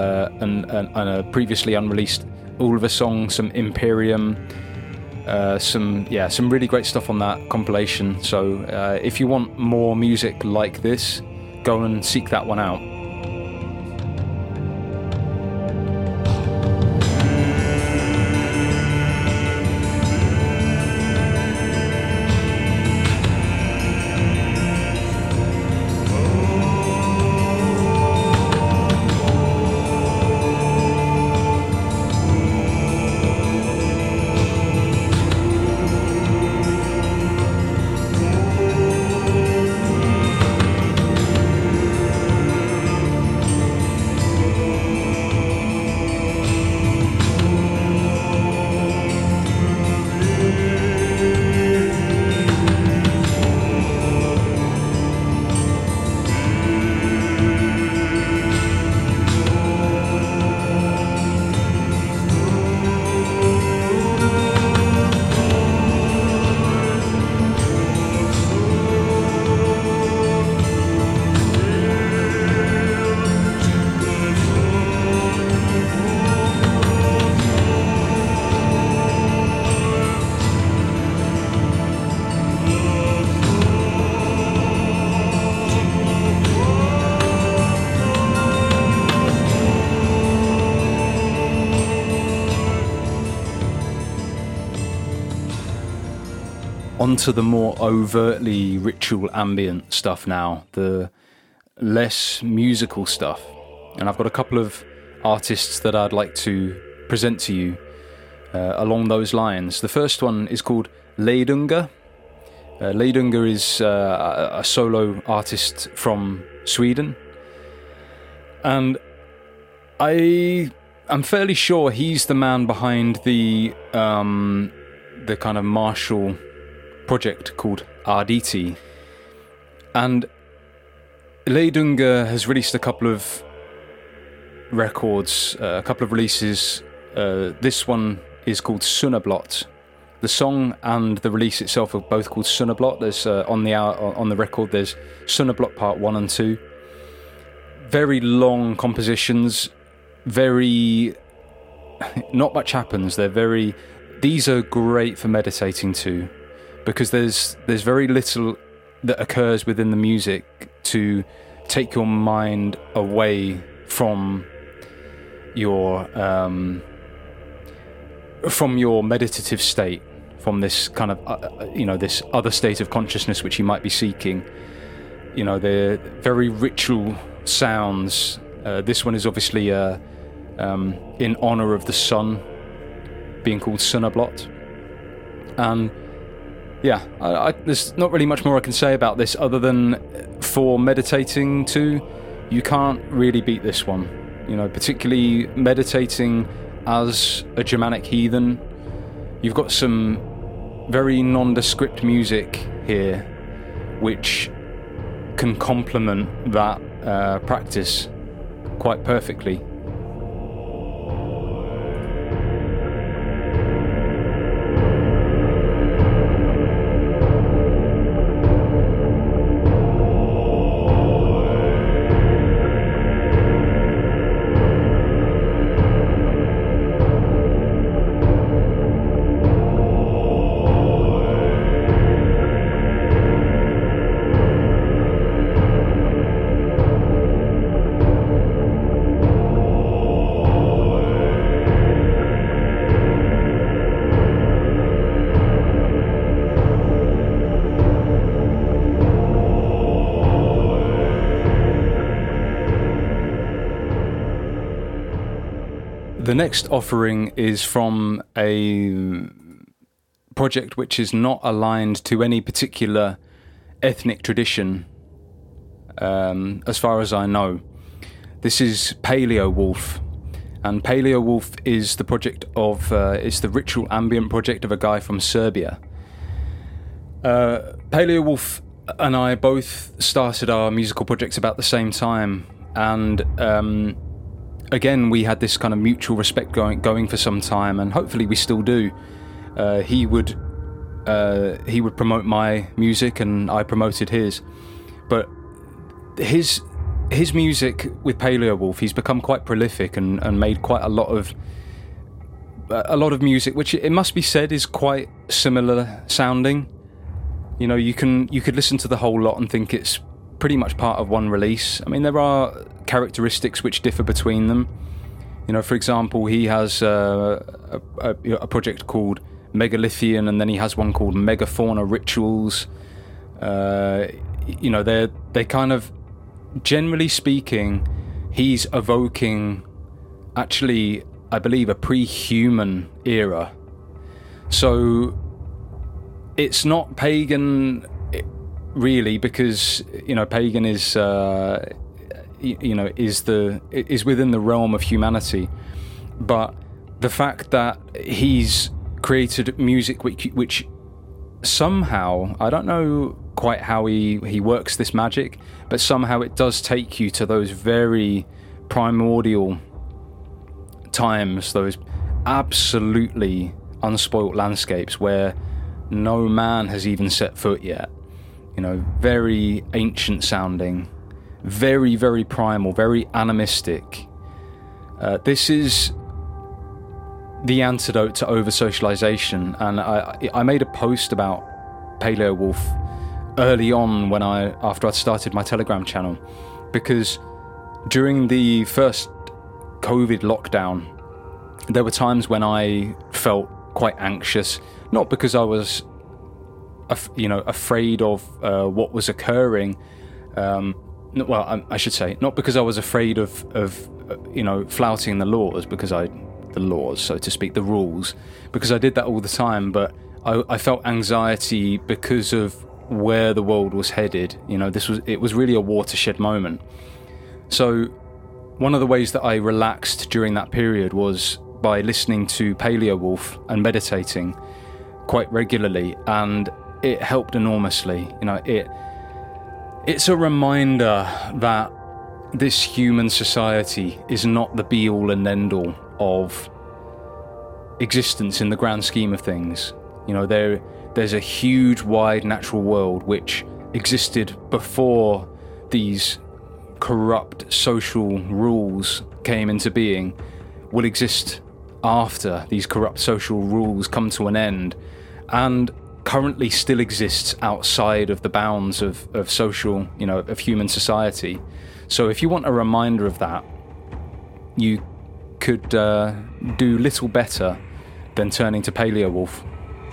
a previously unreleased Ulva song, some Imperium, some really great stuff on that compilation. So if you want more music like this, go and seek that one out. Onto the more overtly ritual ambient stuff now, the less musical stuff. And I've got a couple of artists that I'd like to present to you. along those lines. The first one is called Leidunga. Leidunga is a solo artist from Sweden, and I'm fairly sure he's the man behind the kind of Marshall project called Arditi. And Leidunga has released a couple of records, a couple of releases. This one is called Sunnablot. The song and the release itself are both called Sunnablot. There's on the record there's Sunnablot Part 1 and 2. Very long compositions, very not much happens. These are great for meditating to, because there's very little that occurs within the music to take your mind away from your meditative state, from this kind of this other state of consciousness which you might be seeking. They're very ritual sounds. This one is obviously in honor of the sun, being called Sunnablot. And there's not really much more I can say about this other than for meditating to, you can't really beat this one. Particularly meditating as a Germanic heathen. You've got some very nondescript music here which can complement that practice quite perfectly. The next offering is from a project which is not aligned to any particular ethnic tradition, as far as I know. This is Paleo Wolf, and Paleo Wolf is the project of it's the ritual ambient project of a guy from Serbia. Paleo Wolf and I both started our musical projects about the same time, and again, we had this kind of mutual respect going for some time, and hopefully we still do. He would promote my music, and I promoted his. But his music with Paleo Wolf, he's become quite prolific and made quite a lot of music, which it must be said is quite similar sounding. You could listen to the whole lot and think it's pretty much part of one release. I mean, there are characteristics which differ between them. For example, he has a project called Megalithian, and then he has one called Megafauna Rituals. They kind of, generally speaking, he's evoking, actually, I believe, a pre-human era. So it's not pagan, really, because pagan is is within the realm of humanity. But the fact that he's created music which somehow, I don't know quite how he works this magic, but somehow it does take you to those very primordial times, those absolutely unspoilt landscapes where no man has even set foot yet. Very ancient sounding, very, very primal, very animistic. This is the antidote to over-socialization, and I made a post about Paleo Wolf early on after I'd started my Telegram channel, because during the first COVID lockdown, there were times when I felt quite anxious, not because I was afraid of what was occurring. I should say, not because I was afraid of flouting the laws, because I the laws, so to speak, the rules, because I did that all the time, but I felt anxiety because of where the world was headed. You know, it was really a watershed moment. So one of the ways that I relaxed during that period was by listening to Paleo Wolf and meditating quite regularly, and it helped enormously. You know, it's a reminder that this human society is not the be-all and end-all of existence in the grand scheme of things. You know, there's a huge, wide natural world which existed before these corrupt social rules came into being, will exist after these corrupt social rules come to an end, and currently still exists outside of the bounds of social, you know, of human society. So if you want a reminder of that, you could do little better than turning to Paleo Wolf.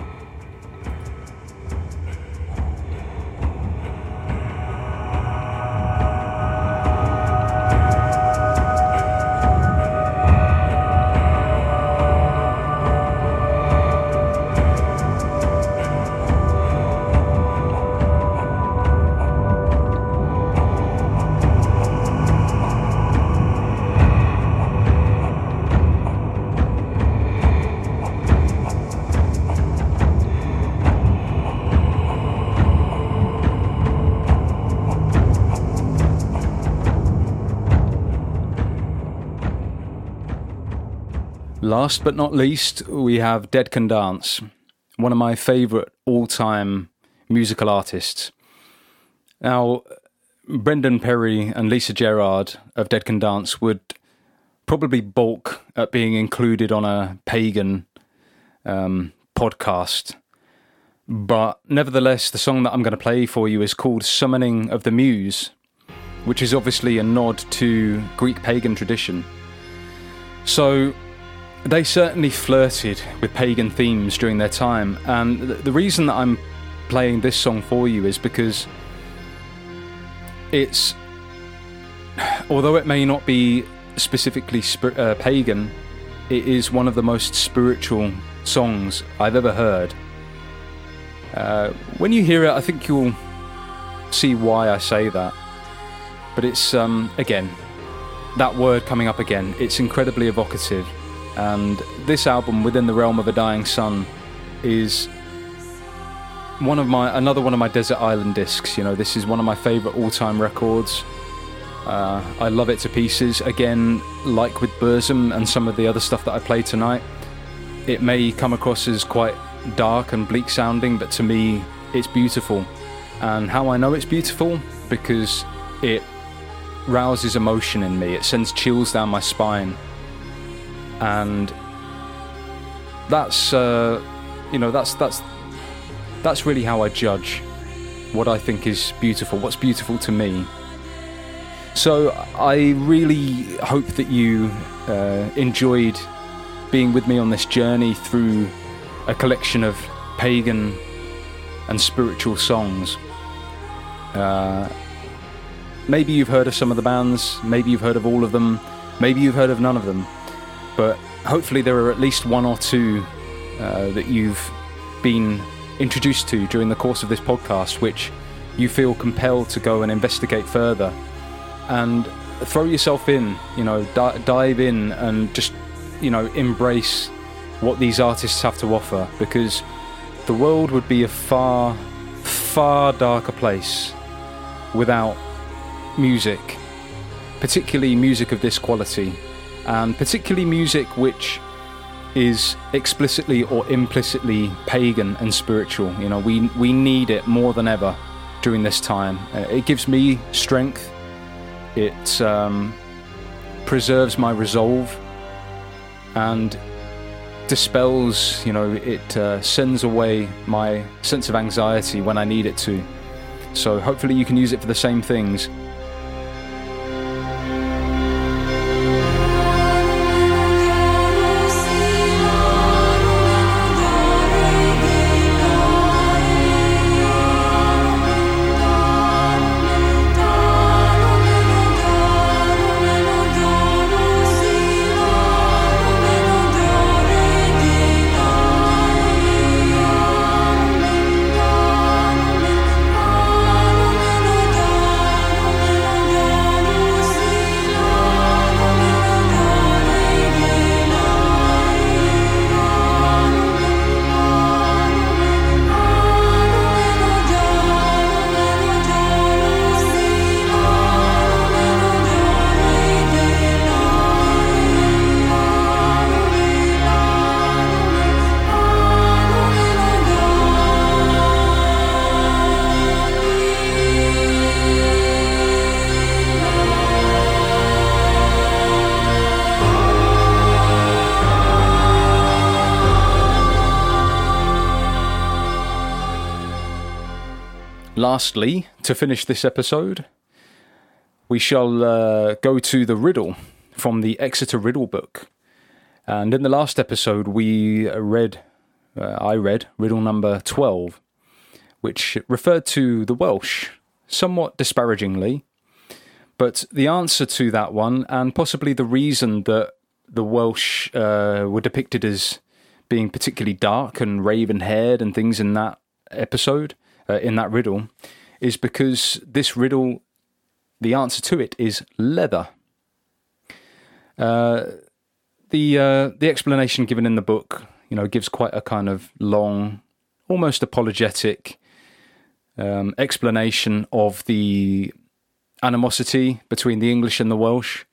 Last but not least, we have Dead Can Dance, one of my favourite all-time musical artists. Now, Brendan Perry and Lisa Gerrard of Dead Can Dance would probably balk at being included on a pagan podcast. But nevertheless, the song that I'm going to play for you is called Summoning of the Muse, which is obviously a nod to Greek pagan tradition. So they certainly flirted with pagan themes during their time, and the reason that I'm playing this song for you is because it's, although it may not be specifically pagan, it is one of the most spiritual songs I've ever heard. When you hear it, I think you'll see why I say that. But it's, again, that word coming up again, it's incredibly evocative. And this album, Within the Realm of a Dying Sun, is another one of my Desert Island discs. You know, this is one of my favourite all-time records. I love it to pieces. Again, like with Burzum and some of the other stuff that I played tonight, it may come across as quite dark and bleak sounding, but to me, it's beautiful. And how I know it's beautiful? Because it rouses emotion in me. It sends chills down my spine. And that's that's really how I judge what I think is beautiful, what's beautiful to me. So I really hope that you enjoyed being with me on this journey through a collection of pagan and spiritual songs. Maybe you've heard of some of the bands, maybe you've heard of all of them, maybe you've heard of none of them. But hopefully there are at least one or two that you've been introduced to during the course of this podcast, which you feel compelled to go and investigate further. And throw yourself in, you know, dive in and just, you know, embrace what these artists have to offer, because the world would be a far, far darker place without music, particularly music of this quality. And particularly music which is explicitly or implicitly pagan and spiritual. You know, we need it more than ever during this time. It gives me strength. It preserves my resolve and dispels, you know, it sends away my sense of anxiety when I need it to. So hopefully you can use it for the same things. Lastly, to finish this episode, we shall go to the riddle from the Exeter Riddle book. And in the last episode, I read riddle number 12, which referred to the Welsh, somewhat disparagingly. But the answer to that one, and possibly the reason that the Welsh were depicted as being particularly dark and raven-haired and things in that episode, in that riddle, is because this riddle, the answer to it is leather. The explanation given in the book, gives quite a kind of long, almost apologetic explanation of the animosity between the English and the Welsh,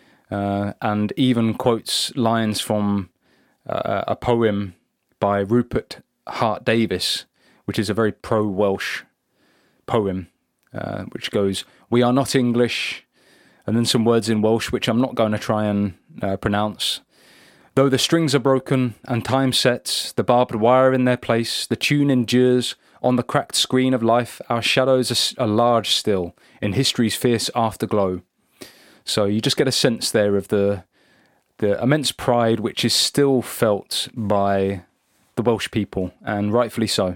and even quotes lines from a poem by Rupert Hart Davis, which is a very pro-Welsh poem, which goes, "We are not English," and then some words in Welsh, which I'm not going to try and pronounce. "Though the strings are broken and time sets the barbed wire in their place, the tune endures on the cracked screen of life. Our shadows are large still in history's fierce afterglow." So you just get a sense there of the immense pride which is still felt by the Welsh people, and rightfully so.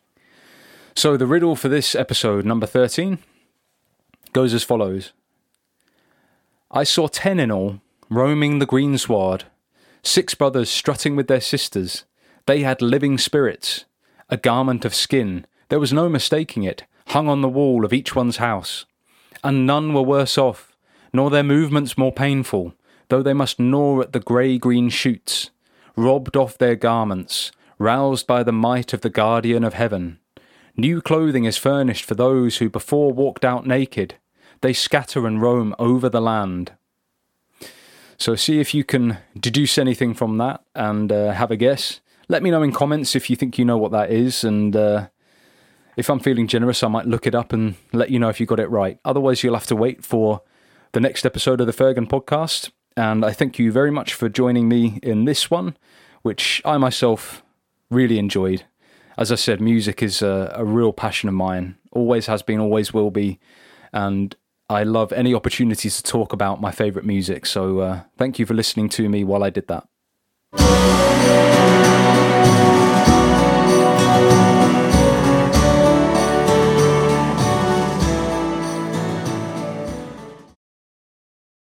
So the riddle for this episode, number 13, goes as follows. "I saw 10 in all, roaming the greensward, 6 brothers strutting with their sisters. They had living spirits, a garment of skin, there was no mistaking it, hung on the wall of each one's house. And none were worse off, nor their movements more painful, though they must gnaw at the grey-green shoots, robbed off their garments, roused by the might of the guardian of heaven. New clothing is furnished for those who before walked out naked. They scatter and roam over the land." So see if you can deduce anything from that and have a guess. Let me know in comments if you think you know what that is, and if I'm feeling generous, I might look it up and let you know if you got it right. Otherwise, you'll have to wait for the next episode of the Fergan podcast, and I thank you very much for joining me in this one, which I myself really enjoyed. As I said, music is a real passion of mine, always has been, always will be, and I love any opportunities to talk about my favourite music, so thank you for listening to me while I did that.